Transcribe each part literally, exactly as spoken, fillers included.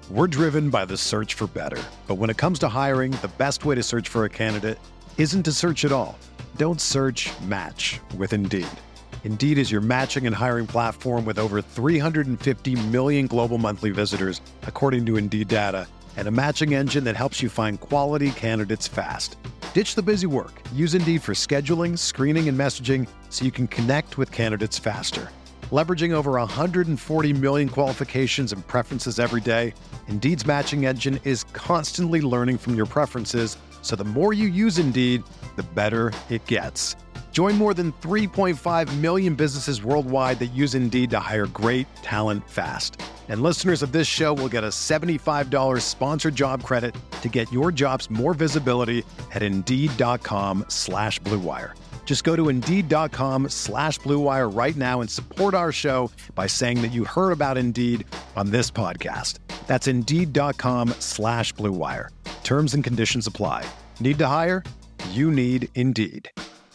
We're driven by the search for better. But when it comes to hiring, the best way to search for a candidate isn't to search at all. Don't search, match with Indeed. Indeed is your matching and hiring platform with over three hundred fifty million global monthly visitors, according to Indeed data, and a matching engine that helps you find quality candidates fast. Ditch the busy work. Use Indeed for scheduling, screening, and messaging so you can connect with candidates faster. Leveraging over one hundred forty million qualifications and preferences every day, Indeed's matching engine is constantly learning from your preferences, so the more you use Indeed, the better it gets. Join more than three point five million businesses worldwide that use Indeed to hire great talent fast. And listeners of this show will get a seventy-five dollars sponsored job credit to get your jobs more visibility at Indeed.com slash Blue Wire. Just go to Indeed.com slash Blue Wire right now and support our show by saying that you heard about Indeed on this podcast. That's Indeed.com slash Blue Wire. Terms and conditions apply. Need to hire? You need Indeed.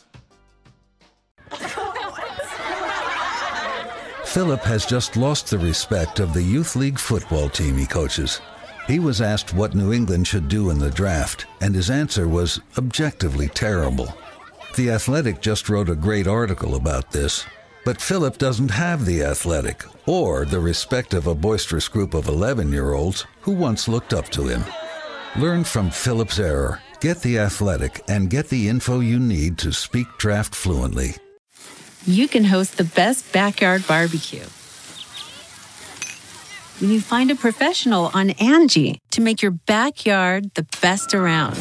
Philip has just lost the respect of the youth league football team he coaches. He was asked what New England should do in the draft, and his answer was objectively terrible. The Athletic just wrote a great article about this, but Philip doesn't have The Athletic or the respect of a boisterous group of eleven-year-olds who once looked up to him. Learn from Philip's error, get The Athletic, and get the info you need to speak draft fluently. You can host the best backyard barbecue when you find a professional on Angie to make your backyard the best around.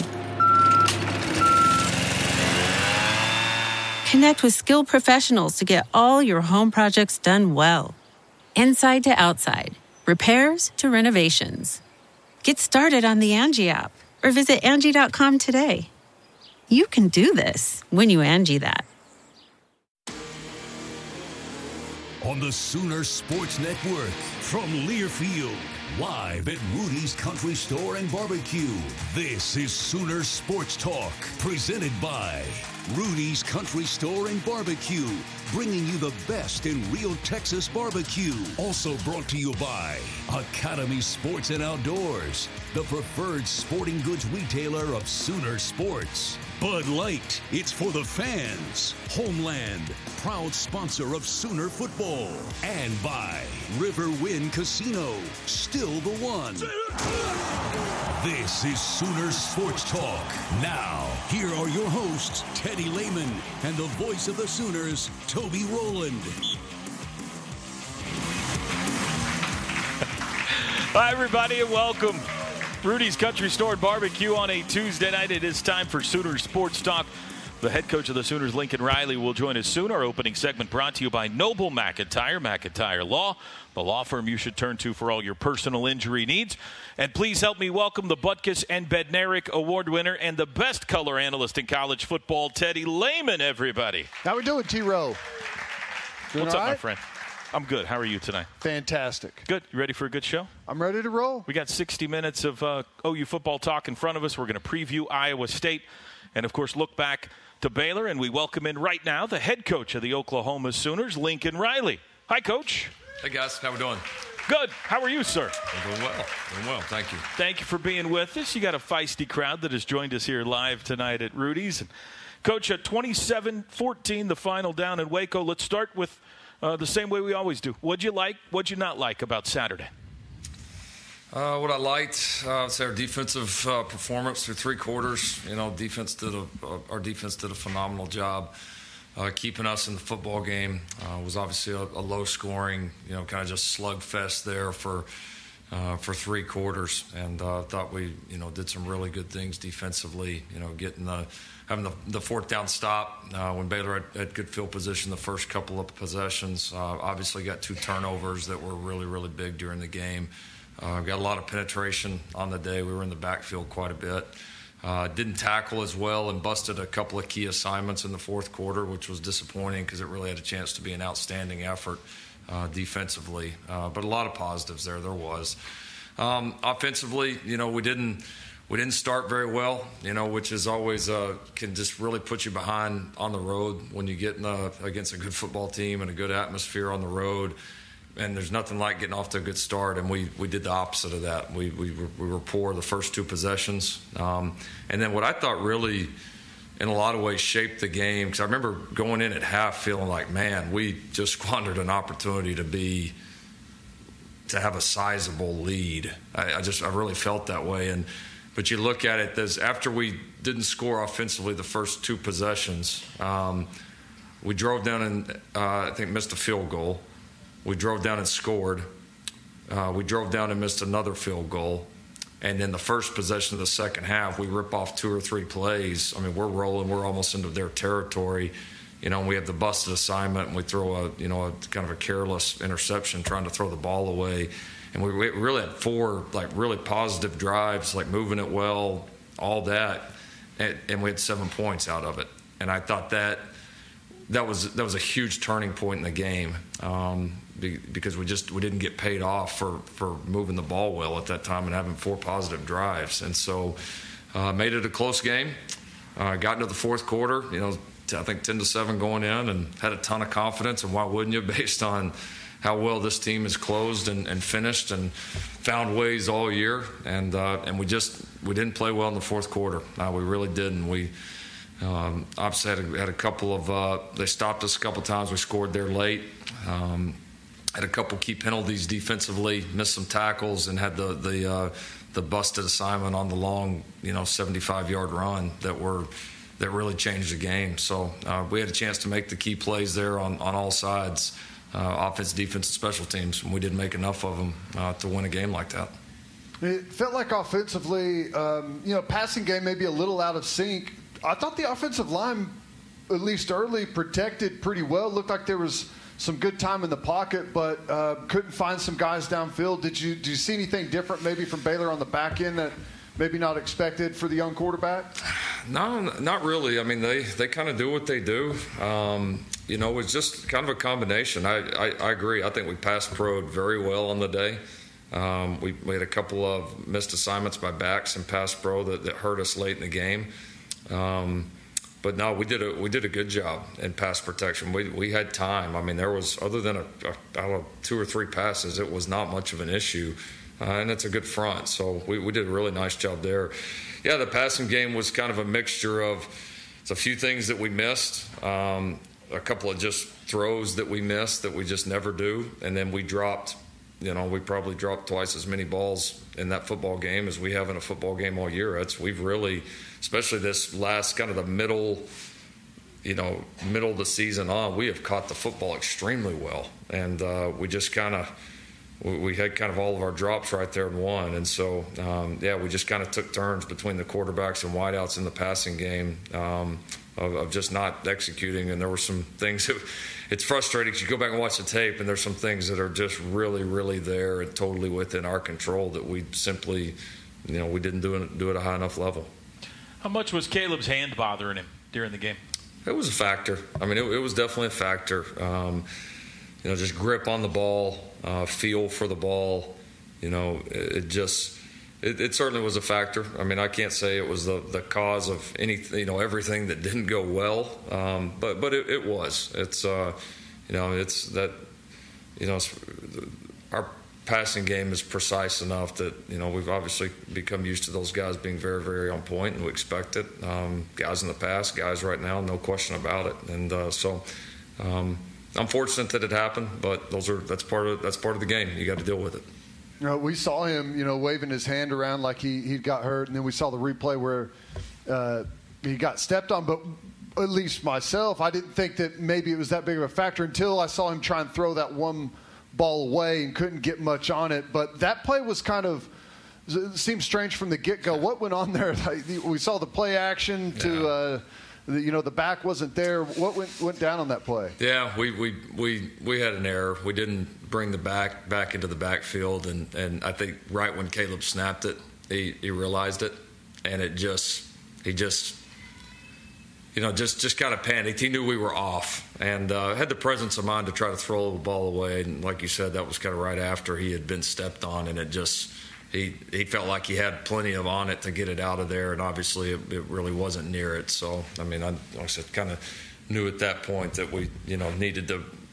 Connect with skilled professionals to get all your home projects done well. Inside to outside, repairs to renovations. Get started on the Angie app or visit Angie dot com today. You can do this when you Angie that. On the Sooner Sports Network, from Learfield, live at Rudy's Country Store and Barbecue. This is Sooner Sports Talk, presented by Rudy's Country Store and Barbecue, bringing you the best in real Texas barbecue. Also brought to you by Academy Sports and Outdoors, the preferred sporting goods retailer of Sooner Sports. Bud Light, it's for the fans. Homeland, proud sponsor of Sooner football. And by Riverwind Casino, still the one. This is Sooner Sports Talk. Now, here are your hosts, Teddy Lehman, and the voice of the Sooners, Toby Rowland. Hi, everybody, and welcome. Rudy's Country Store and Barbecue on a Tuesday night. It is time for Sooner Sports Talk. The head coach of the Sooners, Lincoln Riley, will join us soon. Our opening segment brought to you by Noble McIntyre, McIntyre Law, the law firm you should turn to for all your personal injury needs. And please help me welcome the Butkus and Bednarik Award winner and the best color analyst in college football, Teddy Lehman, everybody. How we doing, T-Row? What's up, right? my friend? I'm good. How are you tonight? Fantastic. Good. You ready for a good show? I'm ready to roll. We got sixty minutes of uh, O U football talk in front of us. We're going to preview Iowa State and, of course, look back to Baylor. And we welcome in right now the head coach of the Oklahoma Sooners, Lincoln Riley. Hi, Coach. Hey, guys. How we doing? Good. How are you, sir? I'm doing well. Doing well. Thank you. Thank you for being with us. You got a feisty crowd that has joined us here live tonight at Rudy's. And Coach, at twenty-seven fourteen, the final down in Waco. Let's start with Uh, the same way we always do. What'd you like, what'd you not like about Saturday? Uh, what I liked, uh, I'd say our defensive uh, performance through three quarters. You know, defense did a, uh, our defense did a phenomenal job uh, keeping us in the football game. Uh, it was obviously a, a low-scoring, you know, kind of just slugfest there for uh, for three quarters. And I uh, thought we, you know, did some really good things defensively. You know, getting the having the, the fourth down stop uh, when Baylor had, had good field position the first couple of possessions. Uh, obviously got two turnovers that were really, really big during the game. Uh, got a lot of penetration on the day. We were in the backfield quite a bit. Uh, didn't tackle as well and busted a couple of key assignments in the fourth quarter, which was disappointing because it really had a chance to be an outstanding effort uh, defensively. Uh, but a lot of positives there. There was. Um, offensively, you know, we didn't – We didn't start very well, you know, which is always uh, can just really put you behind on the road when you get in a, against a good football team and a good atmosphere on the road. and there's nothing like getting off to a good start, and we, we did the opposite of that. We we were, we were poor the first two possessions, um, and then what I thought really, in a lot of ways, shaped the game, because I remember going in at half feeling like, man, we just squandered an opportunity to be to have a sizable lead. I, I just I really felt that way, and but you look at it, there's after we didn't score offensively the first two possessions, um, we drove down and uh, I think missed a field goal. We drove down and scored. Uh, we drove down and missed another field goal. And then the first possession of the second half, we rip off two or three plays. I mean, we're rolling. We're almost into their territory. You know, and we have the busted assignment, and we throw a, you know, a kind of a careless interception trying to throw the ball away. And we, we really had four, like, really positive drives, like moving it well, all that. And, and we had seven points out of it. And I thought that that was that was a huge turning point in the game. Um, because we just we didn't get paid off for, for moving the ball well at that time and having four positive drives. And so uh, made it a close game. Uh, got into the fourth quarter, you know, I think ten to seven going in, and had a ton of confidence. And why wouldn't you, based on how well this team has closed and, and finished and found ways all year. And uh, and we just we didn't play well in the fourth quarter. Uh, we really didn't. We um, obviously had a, had a couple of uh, they stopped us a couple times. We scored there late. Um, Had a couple key penalties defensively, missed some tackles, and had the the uh, the busted assignment on the long, you know, seventy-five yard run that were that really changed the game. So uh, we had a chance to make the key plays there on, on all sides, uh, offense, defense, and special teams, and we didn't make enough of them uh, to win a game like that. It felt like offensively, um, you know, passing game maybe a little out of sync. I thought the offensive line, at least early, protected pretty well. It looked like there was some good time in the pocket, but uh, couldn't find some guys downfield. Did you do you see anything different maybe from Baylor on the back end that maybe not expected for the young quarterback? No, not really. I mean, they, they kind of do what they do. Um, you know, it's just kind of a combination. I, I, I agree. I think we passed pro very well on the day. Um, we, we had a couple of missed assignments by backs and pass pro that, that hurt us late in the game. Um, But no, we did a we did a good job in pass protection. We we had time. I mean, there was, other than a, a I don't know, two or three passes, it was not much of an issue, uh, and it's a good front. So we, we did a really nice job there. Yeah, the passing game was kind of a mixture of it's a few things that we missed, um, a couple of just throws that we missed that we just never do, and then we dropped. You know, we probably dropped twice as many balls in that football game as we have in a football game all year. It's we've really, especially this last kind of the middle, you know, middle of the season on, we have caught the football extremely well, and uh, we just kind of we, we had kind of all of our drops right there in one, and so um, yeah, we just kind of took turns between the quarterbacks and wideouts in the passing game um, of, of just not executing, and there were some things that. It's frustrating because you go back and watch the tape, and there's some things that are just really, really there and totally within our control that we simply, you know, we didn't do it, do it at a high enough level. How much was Caleb's hand bothering him during the game? It was a factor. I mean, it, it was definitely a factor. Um, you know, just grip on the ball, uh, feel for the ball. You know, it, it just it, it certainly was a factor. I mean, I can't say it was the, the cause of anything, you know, everything that didn't go well, um, but but it, it was. It's uh, you know, it's that, you know, it's, our passing game is precise enough that, you know, we've obviously become used to those guys being very, very on point, and we expect it. Um, guys in the past, guys right now, no question about it. And uh, so um, I'm fortunate that it happened, but those are that's part of that's part of the game. You got to deal with it. You know, we saw him, you know, waving his hand around like he he got hurt, and then we saw the replay where uh, he got stepped on. But at least myself, I didn't think that maybe it was that big of a factor until I saw him try and throw that one ball away and couldn't get much on it. But that play was kind of it seemed strange from the get-go. What went on there? We saw the play action to. Yeah. Uh, The, you know, the back wasn't there. What went went down on that play? Yeah, we we, we, we had an error. We didn't bring the back back into the backfield, and, and I think right when Caleb snapped it, he, he realized it, and it just he just you know just, just kind of panicked. He knew we were off, and uh, had the presence of mind to try to throw the ball away. And like you said, that was kind of right after he had been stepped on, and it just. He he felt like he had plenty of on it to get it out of there, and obviously it, it really wasn't near it. So, I mean, I, like I said, kind of knew at that point that we, you know, needed to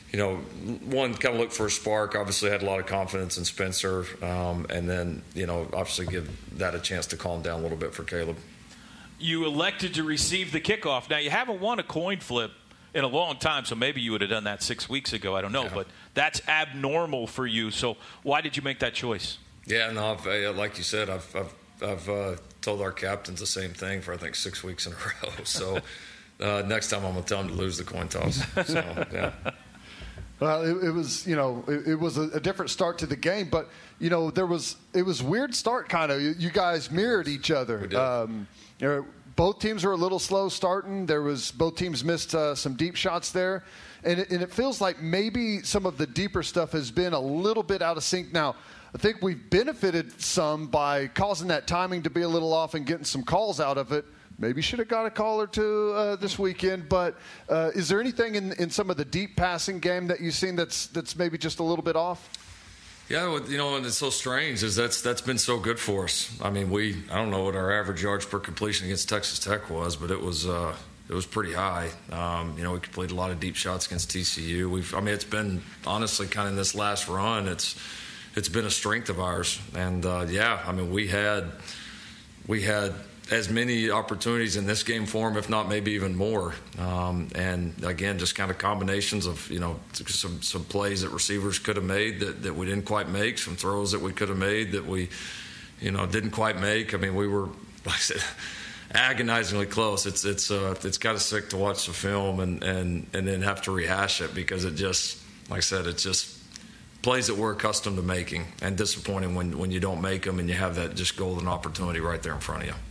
you know, one, kind of look for a spark. Obviously had a lot of confidence in Spencer. Um, and then, you know, obviously give that a chance to calm down a little bit for Caleb. You elected to receive the kickoff. Now, you haven't won a coin flip in a long time, so maybe you would have done that six weeks ago. I don't know, yeah. But that's abnormal for you. So why did you make that choice? Yeah, no, I've, uh, like you said, I've I've, I've uh, told our captains the same thing for, I think, six weeks in a row. So uh, next time I'm going to tell them to lose the coin toss. So, yeah. Well, it, it was, you know, it, it was a, a different start to the game, but, you know, there was, it was weird start kind of. You, you guys mirrored each other. We did. Um, you know, both teams were a little slow starting. There was, both teams missed uh, some deep shots there. And it, and it feels like maybe some of the deeper stuff has been a little bit out of sync. Now, I think we've benefited some by causing that timing to be a little off and getting some calls out of it. Maybe should have got a call or two uh, this weekend, but uh, is there anything in, in some of the deep passing game that you've seen that's that's maybe just a little bit off? Yeah, you know, and it's so strange is that's that's been so good for us. I mean, we I don't know what our average yards per completion against Texas Tech was, but it was uh, it was pretty high. Um, you know, we completed a lot of deep shots against T C U. We've I mean, it's been honestly kind of in this last run, it's it's been a strength of ours, and uh, yeah, I mean, we had we had. as many opportunities in this game for them, if not maybe even more. Um, and again, just kind of combinations of, you know, some, some plays that receivers could have made that, that we didn't quite make, some throws that we could have made that we, you know, didn't quite make. I mean, we were, like I said, agonizingly close. It's it's uh, it's kind of sick to watch the film and, and, and then have to rehash it because it just, like I said, it's just plays that we're accustomed to making and disappointing when, when you don't make them and you have that just golden opportunity right there in front of you.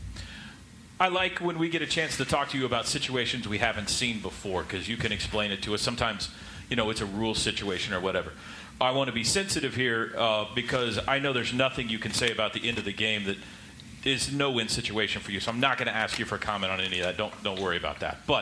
I like when we get a chance to talk to you about situations we haven't seen before because you can explain it to us. Sometimes, you know, it's a rule situation or whatever. I want to be sensitive here uh, because I know there's nothing you can say about the end of the game that is no-win situation for you. So I'm not going to ask you for a comment on any of that. Don't don't worry about that. But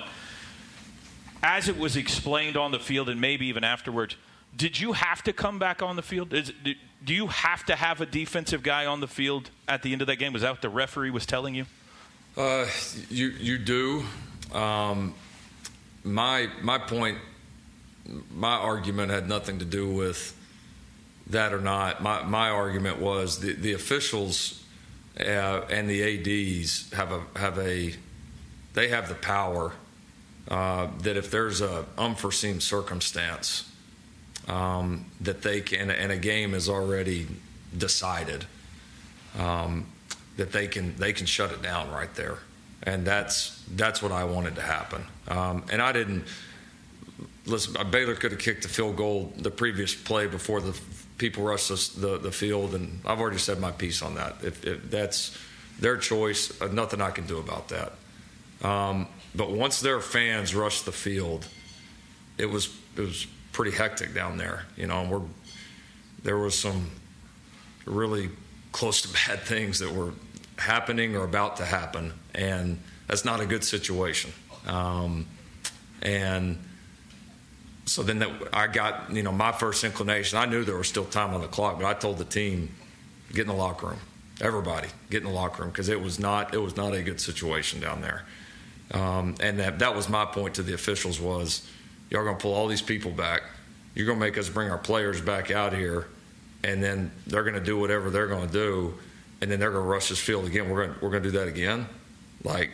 as it was explained on the field and maybe even afterwards, did you have to come back on the field? Is, do you have to have a defensive guy on the field at the end of that game? Was that what the referee was telling you? Uh, you you do. Um, my my point, my argument had nothing to do with that or not. My my argument was the the officials uh, and the A Ds have a have a they have the power uh, that if there's a unforeseen circumstance um, that they can and a game is already decided. Um, that they can they can shut it down right there, and that's that's what I wanted to happen. Um, and I didn't listen. Baylor could have kicked the field goal the previous play before the people rushed the the, the field, and I've already said my piece on that. If, if that's their choice, uh, nothing I can do about that. Um, but once their fans rushed the field, it was it was pretty hectic down there. You know, and we're there was some really close to bad things that were happening or about to happen, and that's not a good situation. Um, and so then that I got, you know, my first inclination, I knew there was still time on the clock, but I told the team, get in the locker room. Everybody, get in the locker room, because it was not it was not a good situation down there. Um, and that, that was my point to the officials was, y'all going to pull all these people back. You're going to make us bring our players back out here, and then they're going to do whatever they're going to do, and then they're going to rush this field again. We're going we're going to do that again, like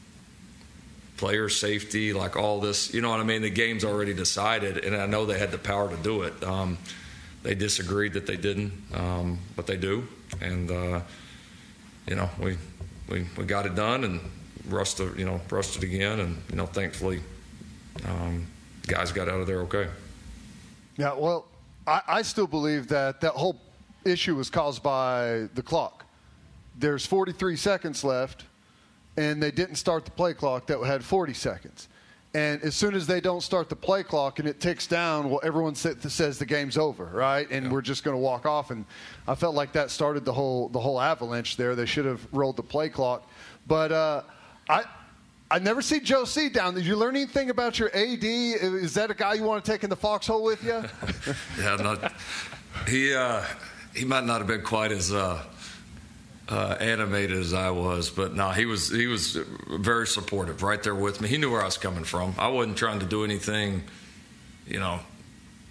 player safety, like all this. You know what I mean? The game's already decided, and I know they had the power to do it. Um, they disagreed that they didn't, um, but they do, and uh, you know we we we got it done and rushed the, you know rushed it again, and you know thankfully um, guys got out of there okay. Yeah, well, I, I still believe that that whole issue was caused by the clock. There's forty-three seconds left, and they didn't start the play clock that had forty seconds. And as soon as they don't start the play clock and it ticks down, well, everyone says the game's over, right? And yeah. we're just going to walk off. And I felt like that started the whole the whole avalanche there. They should have rolled the play clock. But uh, I I never see Joe C down. Did you learn anything about your A D? Is that a guy you want to take in the foxhole with you? yeah, not, he uh, he might not have been quite as uh, uh, animated as I was, but no, he was he was very supportive, right there with me. He knew where I was coming from. I wasn't trying to do anything, you know,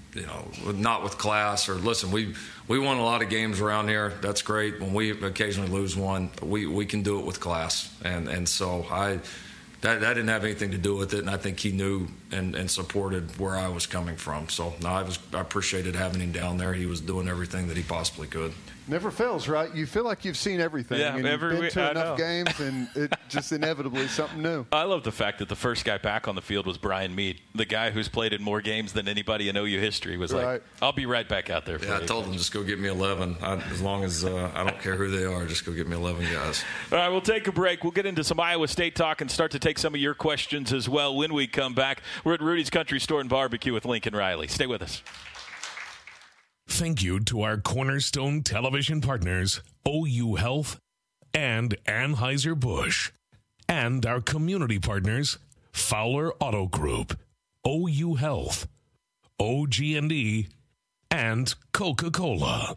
you know, not with class. Or listen, we we won a lot of games around here. That's great. When we occasionally lose one, we, we can do it with class. And and so I that that didn't have anything to do with it. And I think he knew and, and supported where I was coming from. So no, I was I appreciated having him down there. He was doing everything that he possibly could. Never fails, right? You feel like you've seen everything. Yeah, and every you've been to I enough know. games, and it just inevitably something new. I love the fact that the first guy back on the field was Brian Mead, the guy who's played in more games than anybody in O U history. Was Right. like, I'll be right back out there for Yeah, you. I told him just go get me eleven. I, as long as uh, I don't care who they are, just go get me eleven guys. All right, we'll take a break. We'll get into some Iowa State talk and start to take some of your questions as well when we come back. We're at Rudy's Country Store and Barbecue with Lincoln Riley. Stay with us. Thank you to our Cornerstone television partners, O U Health and Anheuser-Busch, and our community partners, Fowler Auto Group, O U Health, O G and E, and Coca-Cola.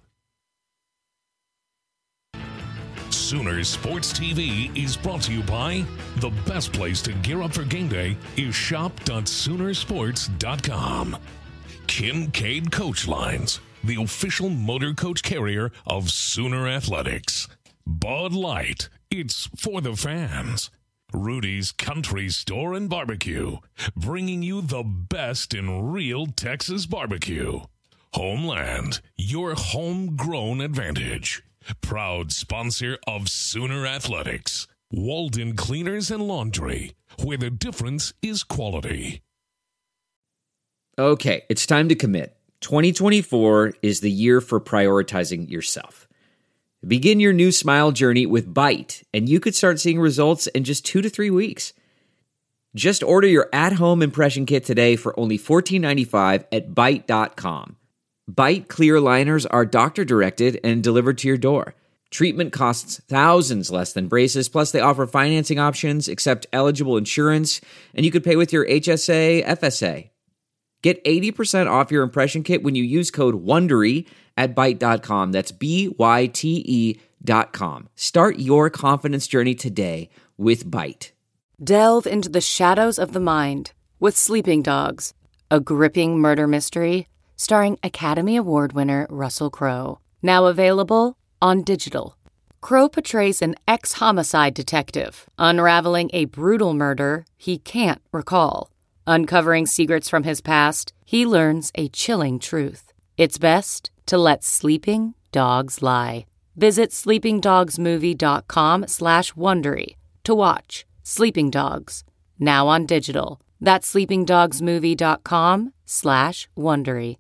Sooners Sports T V is brought to you by the best place to gear up for game day is shop dot sooner sports dot com. Kincaid Coach Lines, the official motor coach carrier of Sooner Athletics. Bud Light, it's for the fans. Rudy's Country Store and Barbecue, bringing you the best in real Texas barbecue. Homeland, your homegrown advantage. Proud sponsor of Sooner Athletics. Walden Cleaners and Laundry, where the difference is quality. Okay, it's time to commit. twenty twenty-four is the year for prioritizing yourself. Begin your new smile journey with Byte, and you could start seeing results in just two to three weeks. Just order your at-home impression kit today for only fourteen ninety-five at byte dot com. Byte clear liners are doctor-directed and delivered to your door. Treatment costs thousands less than braces, plus they offer financing options, accept eligible insurance, and you could pay with your H S A, F S A. Get eighty percent off your impression kit when you use code WONDERY at byte dot com. That's B Y T E dot com. Start your confidence journey today with Byte. Delve into the shadows of the mind with Sleeping Dogs, a gripping murder mystery starring Academy Award winner Russell Crowe. Now available on digital. Crowe portrays an ex-homicide detective unraveling a brutal murder he can't recall. Uncovering secrets from his past, he learns a chilling truth. It's best to let sleeping dogs lie. Visit sleepingdogsmovie.com slash Wondery to watch Sleeping Dogs, now on digital. That's sleepingdogsmovie.com slash Wondery.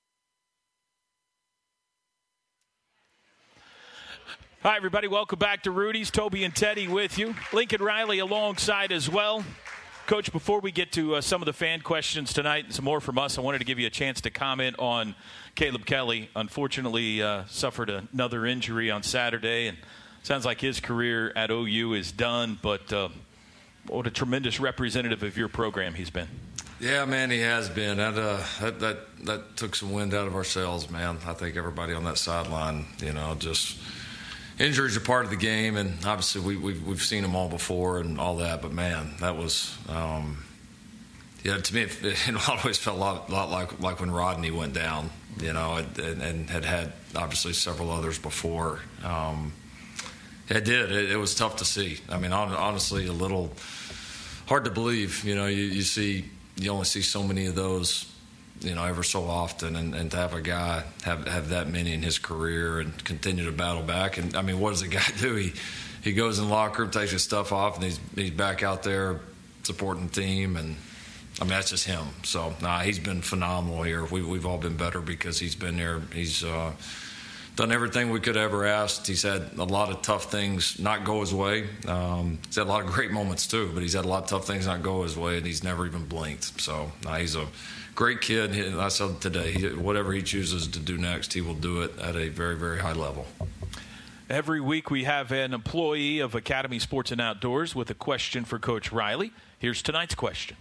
Hi, everybody. Welcome back to Rudy's. Toby and Teddy with you. Lincoln Riley alongside as well. Coach, before we get to uh, some of the fan questions tonight and some more from us, I wanted to give you a chance to comment on Caleb Kelly. Unfortunately, uh, suffered another injury on Saturday, and sounds like his career at O U is done, but uh, what a tremendous representative of your program he's been. Yeah, man, he has been. That, uh, that that that took some wind out of our sails, man. I think everybody on that sideline, you know, just injuries are part of the game, and obviously we, we've we've seen them all before and all that. But man, that was, um, yeah, to me, it, it always felt a lot, lot like like when Rodney went down, you know, and, and had had obviously several others before. Um, it did. It, it was tough to see. I mean, honestly, a little hard to believe. You know, you, you see, you only see so many of those, you know, ever so often, and, and to have a guy have have that many in his career and continue to battle back. And I mean, what does the guy do? He he goes in the locker room, takes his stuff off, and he's he's back out there supporting the team. And I mean, that's just him. So nah, he's been phenomenal here. We we've all been better because he's been there. He's uh, done everything we could ever ask. He's had a lot of tough things not go his way. Um, he's had a lot of great moments too, but he's had a lot of tough things not go his way, and he's never even blinked. So nah, he's a great kid. I said today, he, whatever he chooses to do next, he will do it at a very, very high level. Every week we have an employee of Academy Sports and Outdoors with a question for Coach Riley. Here's tonight's question.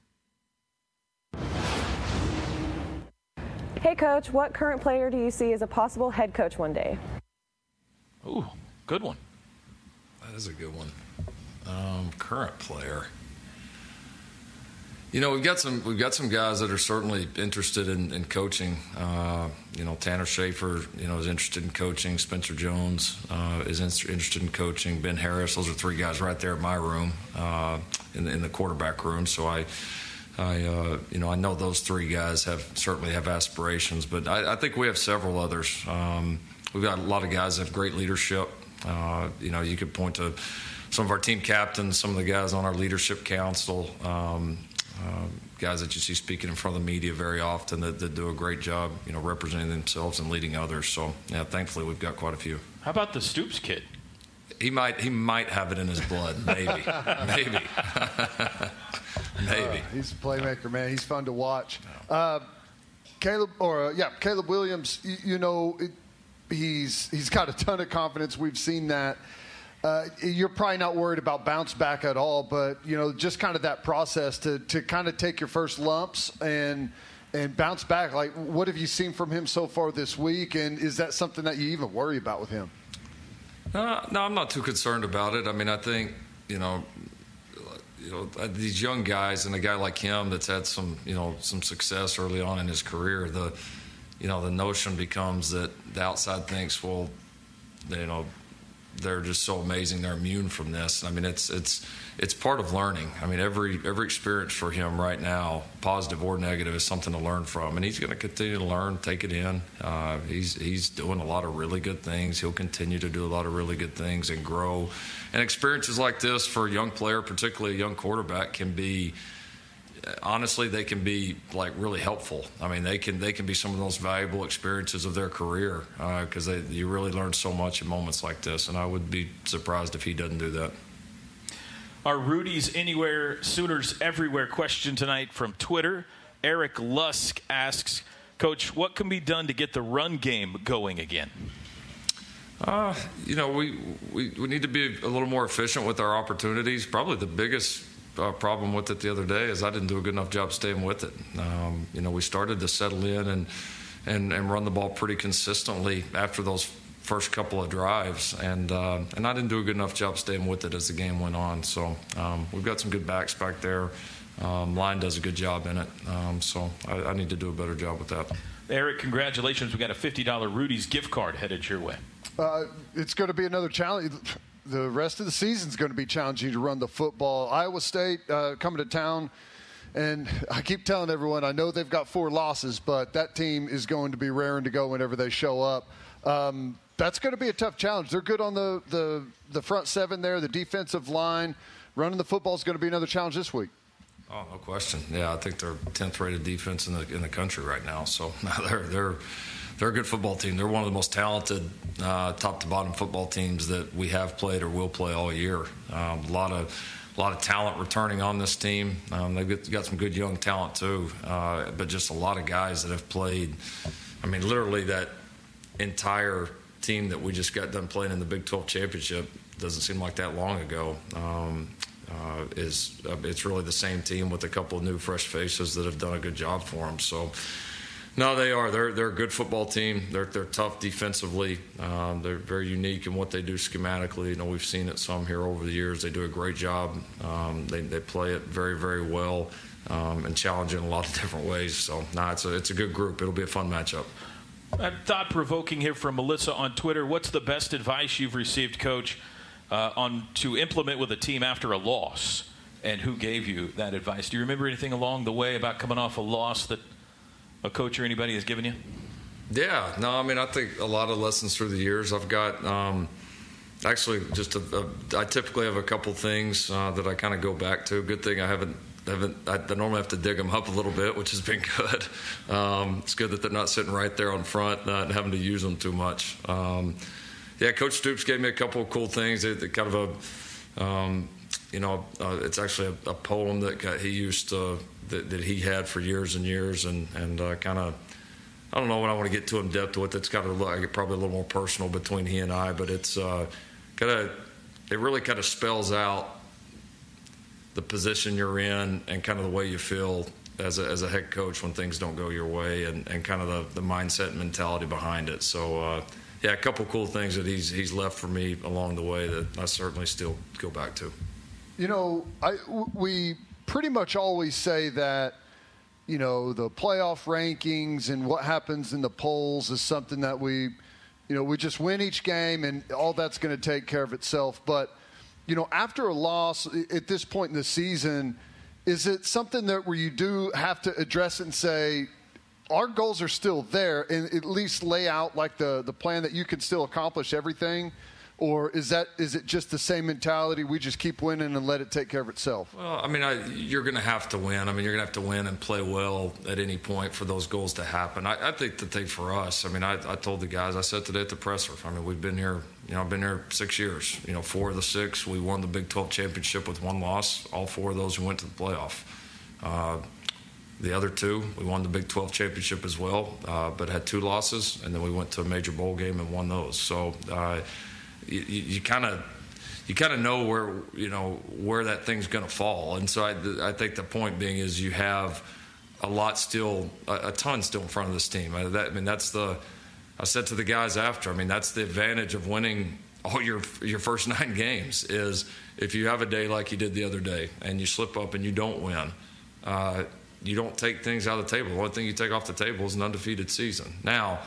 Hey, Coach, what current player do you see as a possible head coach one day? Ooh, good one. That is a good one. Um, current player. You know, we've got some we've got some guys that are certainly interested in, in coaching. Uh, you know, Tanner Schaefer, you know, is interested in coaching. Spencer Jones uh, is in, interested in coaching. Ben Harris. Those are three guys right there in my room, uh, in the, in the quarterback room. So I, I, uh, you know, I know those three guys have certainly have aspirations, but I, I think we have several others. Um, we've got a lot of guys that have great leadership. Uh, you know, you could point to some of our team captains, some of the guys on our leadership council. Um, Uh, guys that you see speaking in front of the media very often that, that do a great job, you know, representing themselves and leading others. So, yeah, thankfully we've got quite a few. How about the Stoops kid? He might he might have it in his blood, maybe, maybe, maybe. Uh, he's a playmaker, man. He's fun to watch. Uh, Caleb, or uh, yeah, Caleb Williams. You, you know, it, he's he's got a ton of confidence. We've seen that. Uh, you're probably not worried about bounce back at all, but, you know, just kind of that process to, to kind of take your first lumps and and bounce back. Like, what have you seen from him so far this week, and is that something that you even worry about with him? Uh, no, I'm not too concerned about it. I mean, I think, you know, you know, these young guys and a guy like him that's had some, you know, some success early on in his career, the, you know, the notion becomes that the outside thinks, well, you know, they're just so amazing. They're immune from this. I mean, it's it's it's part of learning. I mean, every every experience for him right now, positive or negative, is something to learn from, and he's going to continue to learn, take it in. Uh, he's he's doing a lot of really good things. He'll continue to do a lot of really good things and grow. And experiences like this for a young player, particularly a young quarterback, can be. Honestly, they can be like really helpful. I mean, they can they can be some of the most valuable experiences of their career because uh, you really learn so much in moments like this. And I would be surprised if he doesn't do that. Our Rudy's Anywhere, Sooners Everywhere question tonight from Twitter. Eric Lusk asks, Coach, what can be done to get the run game going again? Uh, you know, we, we we need to be a little more efficient with our opportunities. Probably the biggest Uh, problem with it the other day is I didn't do a good enough job staying with it. Um, you know, we started to settle in and, and and run the ball pretty consistently after those first couple of drives, and uh, and I didn't do a good enough job staying with it as the game went on. So um, we've got some good backs back there. Um, line does a good job in it, um, so I, I need to do a better job with that. Eric, congratulations. We got a fifty dollars Rudy's gift card headed your way. Uh, it's going to be another challenge. The rest of the season is going to be challenging to run the football. Iowa State uh, coming to town, and I keep telling everyone, I know they've got four losses, but that team is going to be raring to go whenever they show up. Um, that's going to be a tough challenge. They're good on the, the, the front seven there, the defensive line. Running the football is going to be another challenge this week. Oh, no question. Yeah, I think they're tenth rated defense in the in the country right now. So they're they're they're a good football team. They're one of the most talented uh, top to bottom football teams that we have played or will play all year. Um, a lot of a lot of talent returning on this team. Um, they've got, got some good young talent too, uh, but just a lot of guys that have played. I mean, literally that entire team that we just got done playing in the Big twelve championship doesn't seem like that long ago. Um, Uh, is uh, it's really the same team with a couple of new fresh faces that have done a good job for them. So, no, they are. They're they're a good football team. They're they're tough defensively. Um, they're very unique in what they do schematically. You know, we've seen it some here over the years. They do a great job. Um, they they play it very very well um, and challenge it in a lot of different ways. So, nah, it's a it's a good group. It'll be a fun matchup. Uh, thought provoking here from Melissa on Twitter. What's the best advice you've received, Coach? Uh, on to implement with a team after a loss, and who gave you that advice? Do you remember anything along the way about coming off a loss that a coach or anybody has given you? Yeah, no, I mean, I think a lot of lessons through the years. I've got um, actually just a, a, I typically have a couple things uh, that I kind of go back to. Good thing I haven't. haven't I, I normally have to dig them up a little bit, which has been good. Um, it's good that they're not sitting right there on front, not having to use them too much. Um, Yeah, Coach Stoops gave me a couple of cool things. It, it kind of a, um, you know, uh, it's actually a, a poem that he used to, that, that he had for years and years, and and uh, kind of, I don't know when I want to get too in depth with it. It's kind of like probably a little more personal between he and I, but it's uh, kind of, it really kind of spells out the position you're in and kind of the way you feel as a, as a head coach when things don't go your way, and, and kind of the, the mindset and mentality behind it. So. Uh, Yeah, a couple cool things that he's he's left for me along the way that I certainly still go back to. You know, I we pretty much always say that, you know, the playoff rankings and what happens in the polls is something that we, you know, we just win each game and all that's going to take care of itself. But, you know, after a loss at this point in the season, is it something that where you do have to address it and say, our goals are still there, and at least lay out like the, the plan that you can still accomplish everything? Or is that is it just the same mentality? We just keep winning and let it take care of itself. Well, I mean, I, you're going to have to win. I mean, you're going to have to win and play well at any point for those goals to happen. I, I think the thing for us, I mean, I, I told the guys, I said today at the presser, I mean, we've been here, you know, I've been here six years. You know, four of the six, we won the Big twelve championship with one loss. All four of those we went to the playoff. Uh, the other two, we won the Big twelve championship as well, uh, but had two losses, and then we went to a major bowl game and won those. So. Uh, You kind of, you kind of know where you know where that thing's going to fall, and so I, I think the point being is you have a lot still, a, a ton still in front of this team. I, that, I mean, that's the. I said to the guys after. I mean, that's the advantage of winning all your your first nine games is if you have a day like you did the other day and you slip up and you don't win, uh, you don't take things out of the table. The one thing you take off the table is an undefeated season. Now,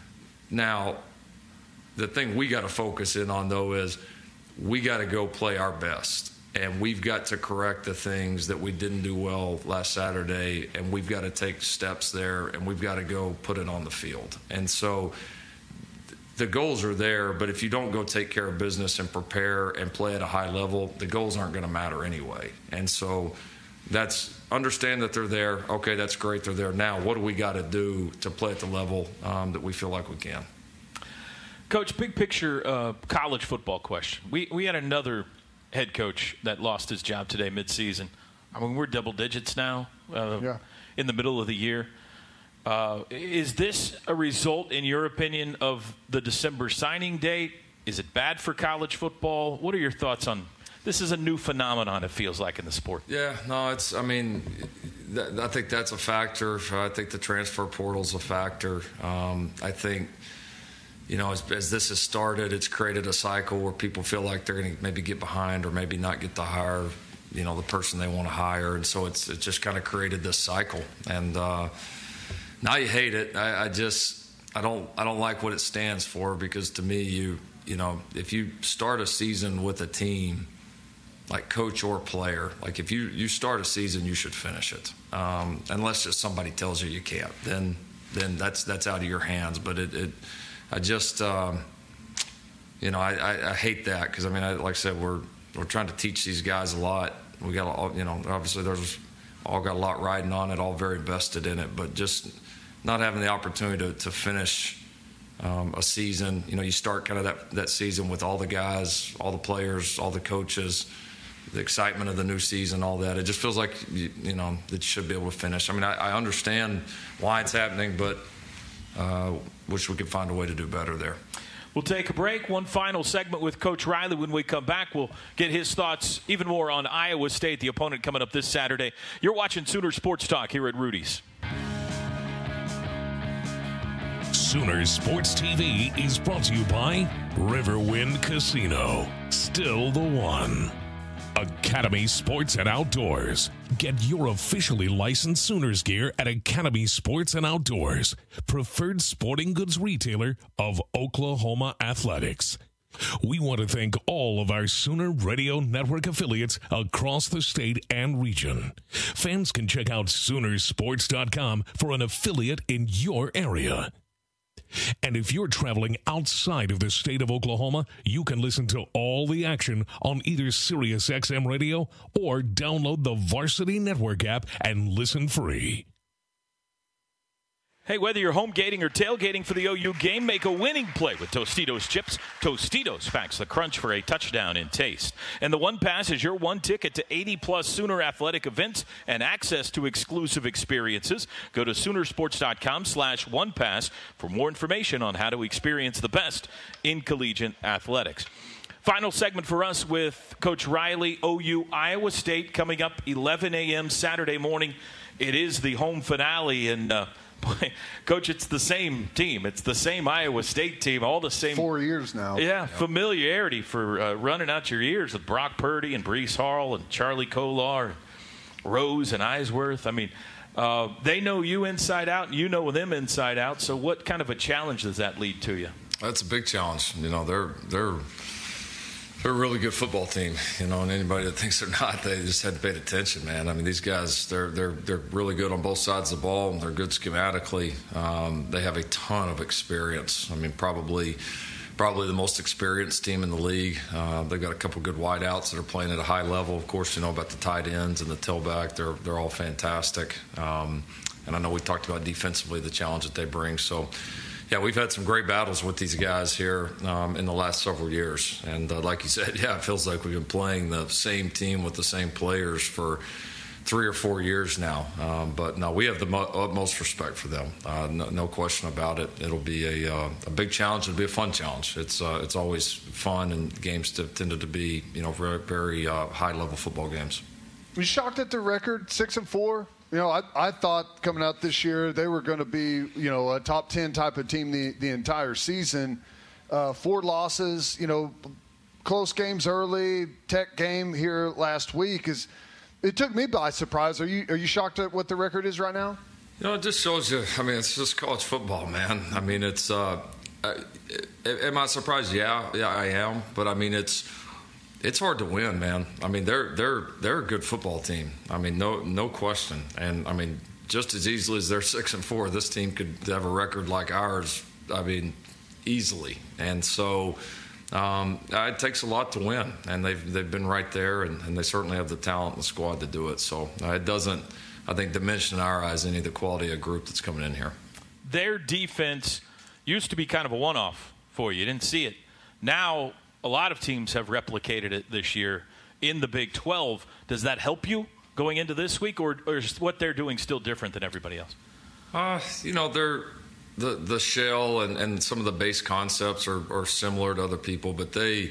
now. The thing we got to focus in on, though, is we got to go play our best. And we've got to correct the things that we didn't do well last Saturday. And we've got to take steps there. And we've got to go put it on the field. And so the goals are there. But if you don't go take care of business and prepare and play at a high level, the goals aren't going to matter anyway. And so that's understand that they're there. Okay, that's great. They're there. Now, what do we got to do to play at the level um, that we feel like we can? Coach, big picture uh, college football question. We we had another head coach that lost his job today midseason. I mean, we're double digits now uh, yeah. in the middle of the year. Uh, is this a result, in your opinion, of the December signing date? Is it bad for college football? What are your thoughts on this? Is a new phenomenon, it feels like, in the sport. Yeah, no, it's, I mean, th- I think that's a factor. I think the transfer portal's a factor. Um, I think – You know, as, as this has started, it's created a cycle where people feel like they're going to maybe get behind or maybe not get to hire, you know, the person they want to hire. And so it's it just kind of created this cycle. And uh, now you hate it. I, I just I don't I don't like what it stands for because to me, you you know, if you start a season with a team, like coach or player, like if you, you start a season, you should finish it. Um, unless just somebody tells you you can't, then then that's that's out of your hands. But it. it I just, um, you know, I, I, I hate that because, I mean, I, like I said, we're we're trying to teach these guys a lot. We got, all, you know, obviously there's all got a lot riding on it, all very vested in it, but just not having the opportunity to, to finish um, a season. You know, you start kind of that, that season with all the guys, all the players, all the coaches, the excitement of the new season, all that. It just feels like, you, you know, that you should be able to finish. I mean, I, I understand why it's happening, but uh, wish we could find a way to do better there. We'll take a break. One final segment with Coach Riley. When we come back, we'll get his thoughts even more on Iowa State, the opponent coming up this Saturday. You're watching Sooner Sports Talk here at Rudy's. Sooner Sports T V is brought to you by Riverwind Casino. Still the one. Academy Sports and Outdoors. Get your officially licensed Sooners gear at Academy Sports and Outdoors, preferred sporting goods retailer of Oklahoma Athletics. We want to thank all of our Sooner Radio Network affiliates across the state and region. Fans can check out Sooner Sports dot com for an affiliate in your area. And if you're traveling outside of the state of Oklahoma, you can listen to all the action on either Sirius X M Radio or download the Varsity Network app and listen free. Hey, whether you're home gating or tailgating for the O U game, make a winning play with Tostitos chips. Tostitos packs the crunch for a touchdown in taste. And the One Pass is your one ticket to eighty plus Sooner athletic events and access to exclusive experiences. Go to Soonersports.com slash One Pass for more information on how to experience the best in collegiate athletics. Final segment for us with Coach Riley, O U Iowa State, coming up eleven a.m. Saturday morning. It is the home finale, and uh, boy, Coach, it's the same team. It's the same Iowa State team, all the same. Four years now. Yeah, yep. Familiarity for uh, running out your ears with Brock Purdy and Breece Hall and Charlie Kolar. Rose and Eisworth. I mean, uh, they know you inside out, and you know them inside out. So what kind of a challenge does that lead to you? That's a big challenge. You know, they're they're they're a really good football team. You know, and anybody that thinks they're not, they just hadn't paid attention, man. I mean, these guys, they're they're they're really good on both sides of the ball. They're good schematically. Um, they have a ton of experience. I mean, probably. Probably the most experienced team in the league. Uh, they've got a couple good wideouts that are playing at a high level. Of course, you know about the tight ends and the tailback. They're they're all fantastic. Um, and I know we talked about defensively the challenge that they bring. So, yeah, we've had some great battles with these guys here um, in the last several years. And uh, like you said, yeah, it feels like we've been playing the same team with the same players for three or four years now. Um, but no, we have the mo- utmost respect for them. Uh, no, no question about it. It'll be a, uh, a big challenge. It'll be a fun challenge. It's uh, it's always fun, and games to, tended to be, you know, very, very uh, high-level football games. Were you shocked at the record, six and four? You know, I, I thought coming out this year they were going to be, you know, a top ten type of team the, the entire season. Uh, four losses, you know, close games early, Tech game here last week is – it took me by surprise. Are you are you shocked at what the record is right now? You know, it just shows you. I mean, it's just college football, man. I mean, it's. Uh, I, am I surprised? Yeah, yeah, I am. But I mean, it's it's hard to win, man. I mean, they're they're they're a good football team. I mean, no no question. And I mean, just as easily as they're six and four, this team could have a record like ours. I mean, easily. And so. Um, it takes a lot to win, and they've they've been right there, and, and they certainly have the talent and the squad to do it. So uh, it doesn't, I think, diminish in our eyes any of the quality of group that's coming in here. Their defense used to be kind of a one-off for you. You didn't see it. Now a lot of teams have replicated it this year in the Big twelve. Does that help you going into this week, or, or is what they're doing still different than everybody else? Uh, you know, they're – The the shell and, and some of the base concepts are, are similar to other people, but they,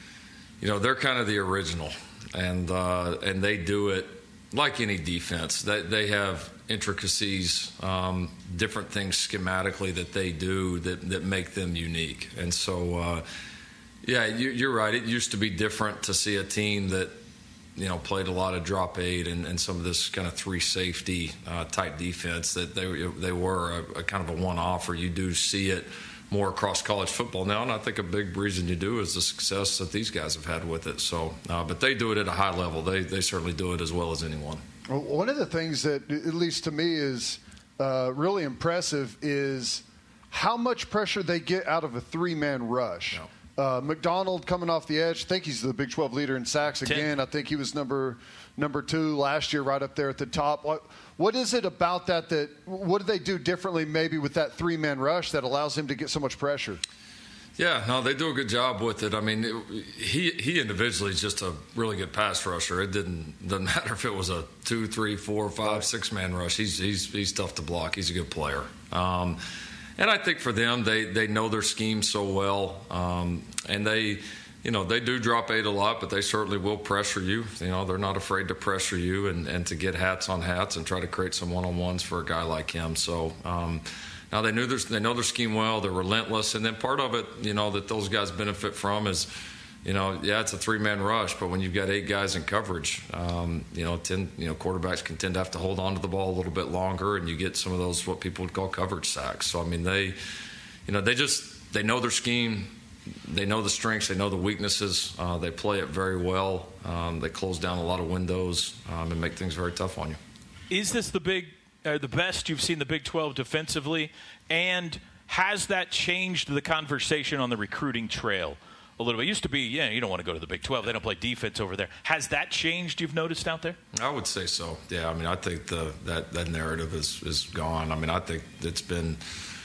you know, they're kind of the original, and uh, and they do it like any defense. They they have intricacies, um, different things schematically that they do that, that make them unique. And so, uh, yeah, you, you're right. It used to be different to see a team that, you know, played a lot of drop eight and, and some of this kind of three safety uh, type defense that they they were a, a kind of a one-off, or you do see it more across college football now. And I think a big reason you do is the success that these guys have had with it. So, uh, but they do it at a high level. They they certainly do it as well as anyone. Well, one of the things that, at least to me, is uh, really impressive is how much pressure they get out of a three-man rush. No. Uh, McDonald coming off the edge. I think he's the Big twelve leader in sacks again. I think he was number number two last year, right up there at the top. What what is it about that that what do they do differently maybe with that three man rush that allows him to get so much pressure? Yeah, no, they do a good job with it. I mean, it, he he individually is just a really good pass rusher. It didn't doesn't matter if it was a two, three, four, five, six man rush. He's he's he's tough to block. He's a good player. Um, And I think for them, they, they know their scheme so well, um, and they, you know, they do drop eight a lot, but they certainly will pressure you. You know, they're not afraid to pressure you and, and to get hats on hats and try to create some one-on-ones for a guy like him. So um, now they knew their, they know their scheme well. They're relentless, and then part of it, you know, that those guys benefit from is, you know, yeah, it's a three-man rush, but when you've got eight guys in coverage, um, you know, ten, you know, quarterbacks can tend to have to hold on to the ball a little bit longer, and you get some of those what people would call coverage sacks. So I mean, they, you know, they just they know their scheme, they know the strengths, they know the weaknesses. Uh, they play it very well. Um, they close down a lot of windows um, and make things very tough on you. Is this the big, uh, the best you've seen the Big twelve defensively, and has that changed the conversation on the recruiting trail a little bit? It used to be, yeah, you don't want to go to the Big twelve. They don't play defense over there. Has that changed, you've noticed out there? I would say so, yeah. I mean, I think the that, that narrative is, is gone. I mean, I think it's been,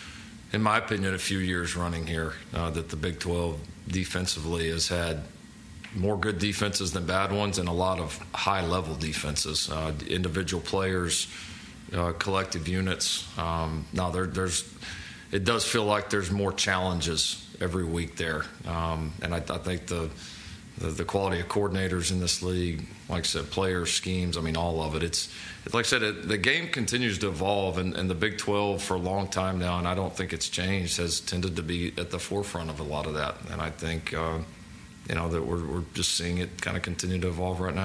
in my opinion, a few years running here uh, that the Big twelve defensively has had more good defenses than bad ones, and a lot of high-level defenses, uh, individual players, uh, collective units. Um, now, there, there's it does feel like there's more challenges every week there, um, and I, I think the, the the quality of coordinators in this league, like I said, players, schemes, I mean, all of it. It's, it's like I said, it, the game continues to evolve, and, and the Big twelve for a long time now, and I don't think it's changed, has tended to be at the forefront of a lot of that, and I think uh, you know that we're we're just seeing it kind of continue to evolve right now.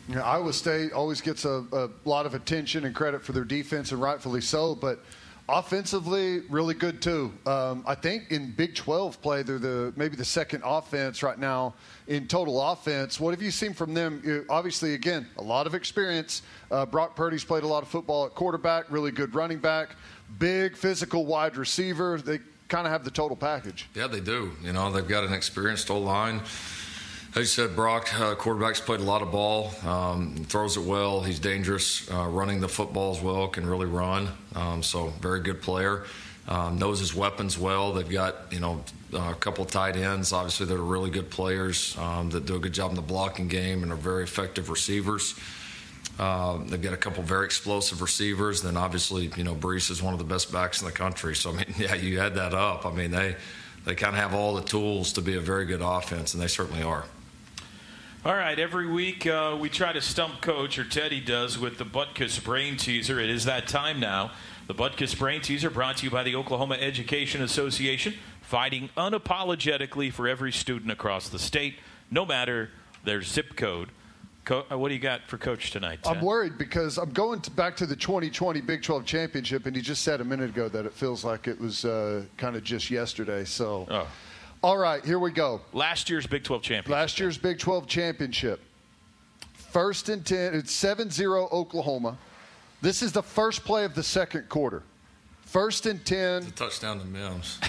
Yeah, Iowa State always gets a, a lot of attention and credit for their defense, and rightfully so, but offensively, really good too. Um, I think in Big twelve play, they're the maybe the second offense right now in total offense. What have you seen from them? You, obviously, again, a lot of experience. Uh, Brock Purdy's played a lot of football at quarterback, really good running back, big physical wide receiver. They kind of have the total package. Yeah, they do. You know, they've got an experienced O-line. As you said, Brock, uh, quarterback's played a lot of ball, um, throws it well. He's dangerous, uh, running the football as well, can really run. Um, so very good player. Um, knows his weapons well. They've got, you know, a couple of tight ends. Obviously, they're really good players um, that do a good job in the blocking game and are very effective receivers. Uh, they've got a couple very explosive receivers. Then obviously, you know, Brees is one of the best backs in the country. So, I mean, yeah, you add that up. I mean, they, they kind of have all the tools to be a very good offense, and they certainly are. All right, every week uh, we try to stump Coach, or Teddy does, with the Butkus Brain Teaser. It is that time now. The Butkus Brain Teaser brought to you by the Oklahoma Education Association, fighting unapologetically for every student across the state, no matter their zip code. Co- what do you got for Coach tonight, Ted? I'm worried because I'm going to back to the twenty twenty Big twelve Championship, and he just said a minute ago that it feels like it was uh, kind of just yesterday. So. Oh. All right, here we go. Last year's Big twelve championship. Last year's Big twelve championship. First and ten. It's seven zero Oklahoma. This is the first play of the second quarter. First and ten. It's a touchdown to Mims.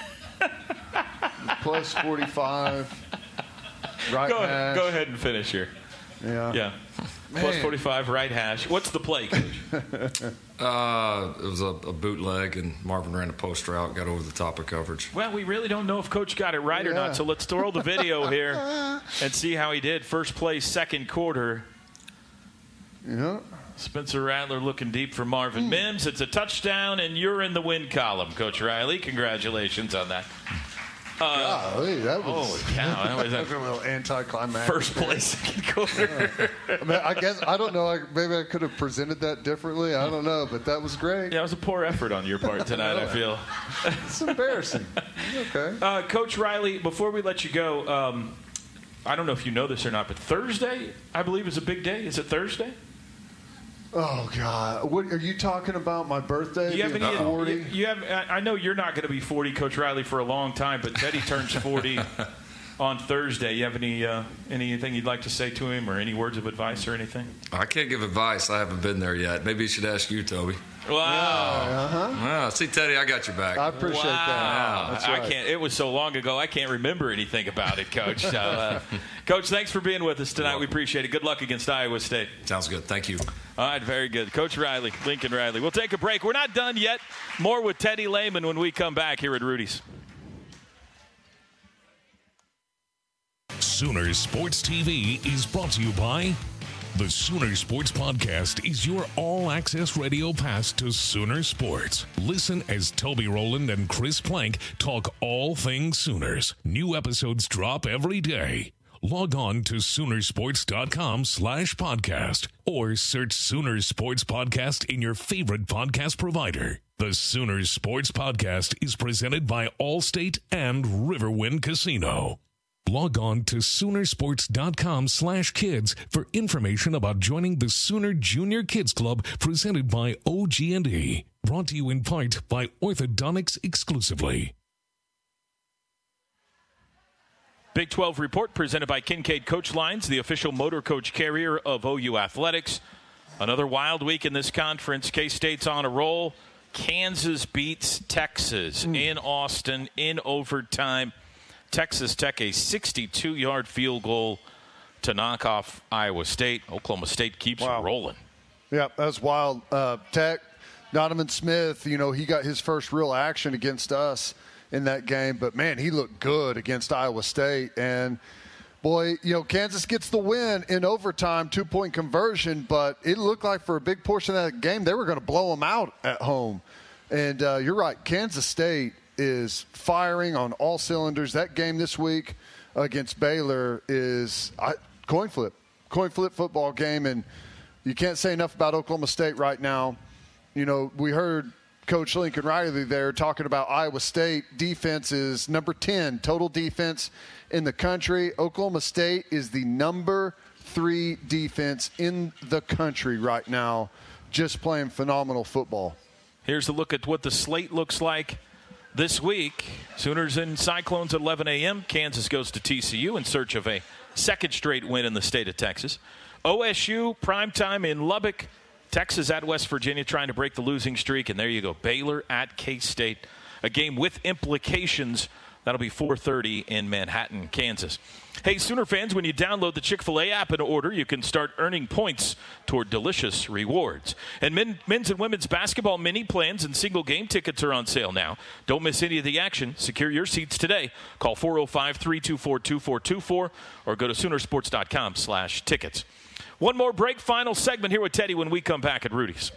Plus forty-five. Right go, hash. Go ahead and finish here. Yeah. Yeah. Man. Plus forty-five, right hash. What's the play, Coach? uh, it was a, a bootleg, and Marvin ran a post route, got over the top of coverage. Well, we really don't know if Coach got it right yeah. or not, so let's throw the video here and see how he did. First play, second quarter. Yeah. Spencer Rattler looking deep for Marvin mm. Mims. It's a touchdown, and you're in the win column, Coach Riley. Congratulations on that. Uh, Golly, that was, holy cow. That was, that was a little anticlimactic. First place, second quarter. Yeah. I, mean, I guess, I don't know, maybe I could have presented that differently. I don't know, but that was great. Yeah, it was a poor effort on your part tonight, I feel. It's embarrassing. Okay. Uh, Coach Riley, before we let you go, um, I don't know if you know this or not, but Thursday, I believe, is a big day. Is it Thursday? Oh God! What are you talking about? My birthday? You have any, forty? You, you have. I know you're not going to be forty, Coach Riley, for a long time, but Teddy turns forty on Thursday. You have any uh, anything you'd like to say to him, or any words of advice, or anything? I can't give advice. I haven't been there yet. Maybe you should ask you, Toby. Wow! Yeah, uh-huh. Wow! See, Teddy, I got your back. I appreciate wow. that. That's right. I can't. It was so long ago. I can't remember anything about it, Coach. So, uh, Coach, thanks for being with us tonight. We appreciate it. Good luck against Iowa State. Sounds good. Thank you. All right, very good. Coach Riley, Lincoln Riley. We'll take a break. We're not done yet. More with Teddy Lehman when we come back here at Rudy's. Sooner Sports T V is brought to you by the Sooner Sports Podcast is your all-access radio pass to Sooner Sports. Listen as Toby Rowland and Chris Plank talk all things Sooners. New episodes drop every day. Log on to Soonersports.com slash podcast or search Sooner Sports Podcast in your favorite podcast provider. The Sooner Sports Podcast is presented by Allstate and Riverwind Casino. Log on to Soonersports.com slash kids for information about joining the Sooner Junior Kids Club presented by O G and E. Brought to you in part by Orthodontics exclusively. Big twelve report presented by Kincaid Coach Lines, the official motor coach carrier of O U Athletics. Another wild week in this conference. K-State's on a roll. Kansas beats Texas mm. in Austin in overtime. Texas Tech a sixty-two-yard field goal to knock off Iowa State. Oklahoma State keeps wow. rolling. Yeah, that's wild. Uh, Tech, Donovan Smith, you know, he got his first real action against us in that game. But, man, he looked good against Iowa State. And, boy, you know, Kansas gets the win in overtime, two-point conversion. But it looked like for a big portion of that game they were going to blow them out at home. And uh, you're right, Kansas State is firing on all cylinders. That game this week against Baylor is I, coin flip, coin flip football game. And you can't say enough about Oklahoma State right now. You know, we heard Coach Lincoln Riley there talking about Iowa State defense is number ten total defense in the country. Oklahoma State is the number three defense in the country right now, just playing phenomenal football. Here's a look at what the slate looks like this week. Sooners and Cyclones at eleven a.m. Kansas goes to T C U in search of a second straight win in the state of Texas. O S U primetime in Lubbock. Texas at West Virginia trying to break the losing streak. And there you go, Baylor at K-State. A game with implications. That'll be four thirty in Manhattan, Kansas. Hey, Sooner fans, when you download the Chick-fil-A app and order, you can start earning points toward delicious rewards. And men, men's and women's basketball mini plans and single game tickets are on sale now. Don't miss any of the action. Secure your seats today. Call four oh five, three two four, two four two four or go to Soonersports.com slash tickets. One more break, final segment here with Teddy when we come back at Rudy's.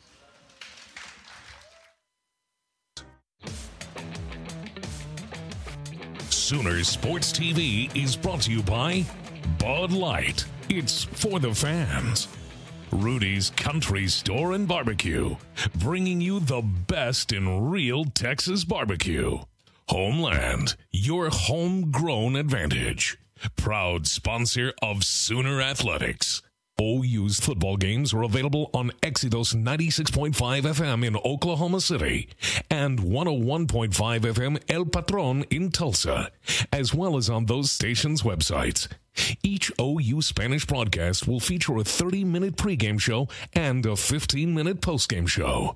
Sooner Sports T V is brought to you by Bud Light. It's for the fans. Rudy's Country Store and Barbecue, bringing you the best in real Texas barbecue. Homeland, your homegrown advantage. Proud sponsor of Sooner Athletics. O U's football games are available on Exodus ninety-six point five F M in Oklahoma City and one oh one point five F M El Patron in Tulsa, as well as on those stations' websites. Each O U Spanish broadcast will feature a thirty-minute pregame show and a fifteen-minute postgame show.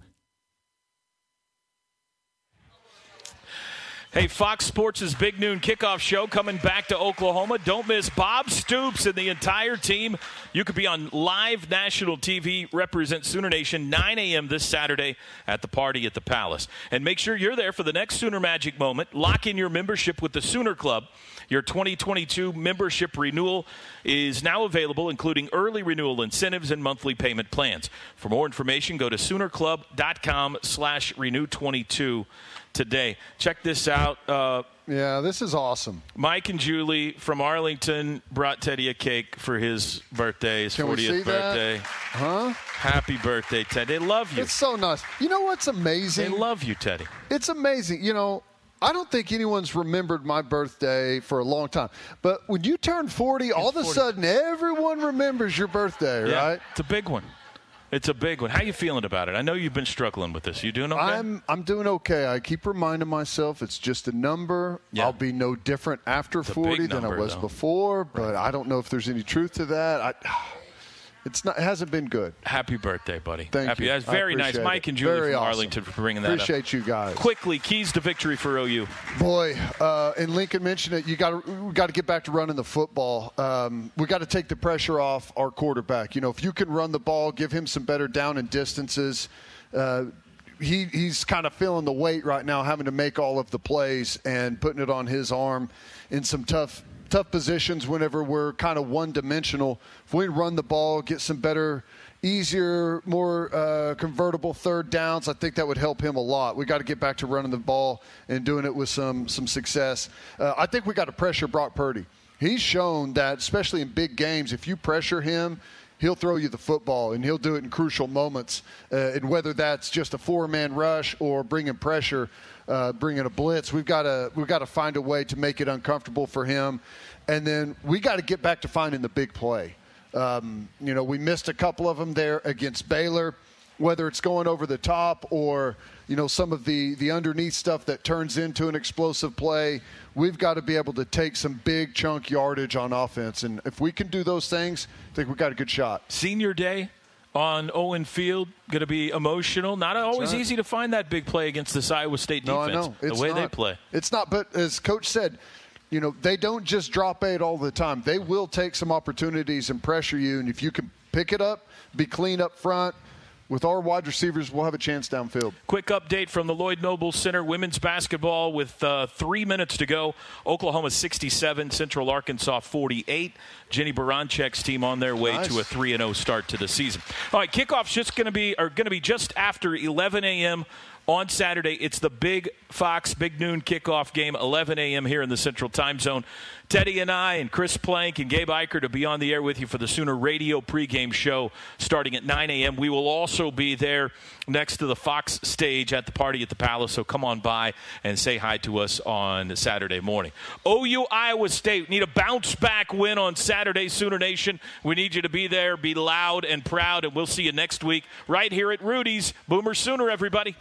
Hey, Fox Sports' Big Noon Kickoff Show coming back to Oklahoma. Don't miss Bob Stoops and the entire team. You could be on live national T V, represent Sooner Nation, nine a.m. this Saturday at the party at the Palace. And make sure you're there for the next Sooner Magic moment. Lock in your membership with the Sooner Club. Your twenty twenty-two membership renewal is now available, including early renewal incentives and monthly payment plans. For more information, go to Soonerclub.com slash renew 22 today. Check this out. Uh, yeah, this is awesome. Mike and Julie from Arlington brought Teddy a cake for his birthday, his Can fortieth we see birthday. That? Huh? Happy birthday, Ted. They love you. It's so nice. You know what's amazing? They love you, Teddy. It's amazing. You know, I don't think anyone's remembered my birthday for a long time. But when you turn forty, it's all of a forty. Sudden, everyone remembers your birthday, yeah, right? It's a big one. It's a big one. How you feeling about it? I know you've been struggling with this. You doing okay? I'm I'm doing okay. I keep reminding myself it's just a number. Yeah. I'll be no different after it's forty number, than I was though. before, but right. I don't know if there's any truth to that. I, It's not. It hasn't been good. Happy birthday, buddy. Thank Happy, you. That's very nice. It. Mike and Julie very from awesome. Arlington for bringing that appreciate up. Appreciate you guys. Quickly, keys to victory for O U. Boy, uh, and Lincoln mentioned it. You got to we got to get back to running the football. Um, we got to take the pressure off our quarterback. You know, if you can run the ball, give him some better down and distances. Uh, he he's kind of feeling the weight right now, having to make all of the plays and putting it on his arm in some tough. tough positions whenever we're kind of one-dimensional. If we run the ball, get some better, easier, more uh, convertible third downs, I think that would help him a lot. We got to get back to running the ball and doing it with some some success. Uh, I think we got to pressure Brock Purdy. He's shown that, especially in big games, if you pressure him, he'll throw you the football, and he'll do it in crucial moments. Uh, and whether that's just a four-man rush or bringing pressure, uh, bringing a blitz, we've got to we've got to find a way to make it uncomfortable for him. And then we got to get back to finding the big play. Um, you know, we missed a couple of them there against Baylor, whether it's going over the top or, you know, some of the, the underneath stuff that turns into an explosive play. We've got to be able to take some big chunk yardage on offense. And if we can do those things, I think we've got a good shot. Senior day on Owen Field, going to be emotional. Not always right. easy to find that big play against this Iowa State defense. No, I know. It's the way not. they play. It's not. But as Coach said, you know, they don't just drop eight all the time. They will take some opportunities and pressure you. And if you can pick it up, be clean up front, with our wide receivers, we'll have a chance downfield. Quick update from the Lloyd Noble Center. Women's basketball with uh, three minutes to go. Oklahoma sixty-seven, Central Arkansas forty-eight. Jenny Baranchek's team on their way nice. to a three and oh start to the season. All right, kickoff's just going to be are going to be just after eleven a.m. on Saturday. It's the big Fox Big Noon kickoff game, eleven a.m. here in the Central Time Zone. Teddy and I and Chris Plank and Gabe Eicher to be on the air with you for the Sooner Radio pregame show starting at nine a.m. We will also be there next to the Fox stage at the party at the Palace, so come on by and say hi to us on Saturday morning. O U Iowa State need a bounce-back win on Saturday, Sooner Nation. We need you to be there, be loud and proud, and we'll see you next week right here at Rudy's. Boomer Sooner, everybody.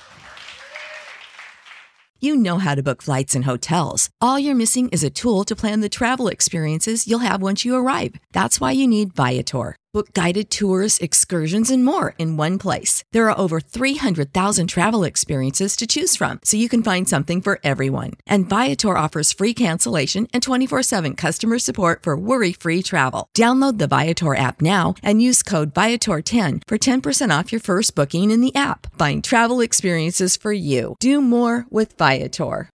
You know how to book flights and hotels. All you're missing is a tool to plan the travel experiences you'll have once you arrive. That's why you need Viator. Book guided tours, excursions, and more in one place. There are over three hundred thousand travel experiences to choose from, so you can find something for everyone. And Viator offers free cancellation and twenty-four seven customer support for worry-free travel. Download the Viator app now and use code Viator ten for ten percent off your first booking in the app. Find travel experiences for you. Do more with Viator.